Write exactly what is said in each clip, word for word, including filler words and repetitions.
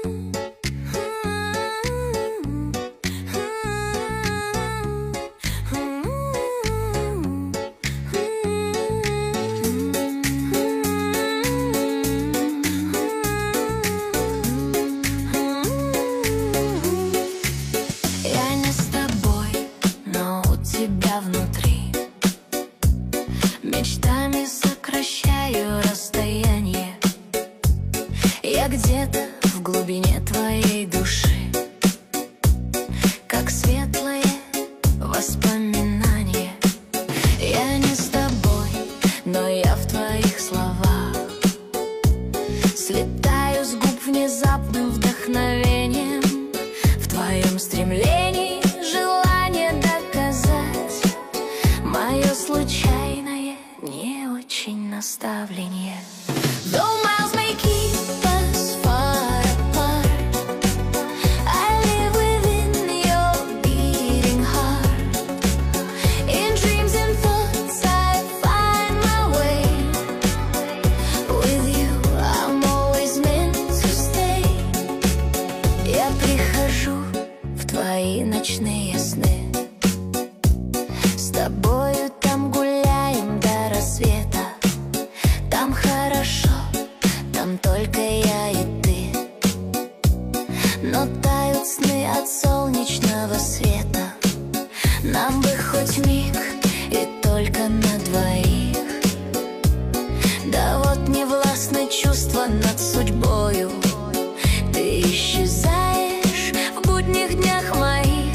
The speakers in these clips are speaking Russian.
Внутри мечтами сокращаю расстояние. Я где-то в глубине твоей души, как светлое воспоминание. Я не с тобой, но я в твоих словах. Слетаю с губ внезапным вдохновением, в твоем стремлении желание доказать мое случайное, не очень наставление. Though miles may keep us far apart, I live within your beating heart. In dreams and thoughts I find my way. With you I'm always meant to stay. Я прихожу в твои ночные сны, с тобою там гуляем до рассвета. Там хорошо, там только я и ты. Но тают сны от солнечного света. Нам бы хоть миг и только на двоих. Да вот не властны чувства над судьбою. Ты исчезаешь в будних днях моих,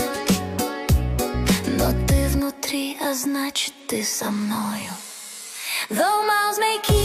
но ты внутри, а значит ты со мною. Though miles may keep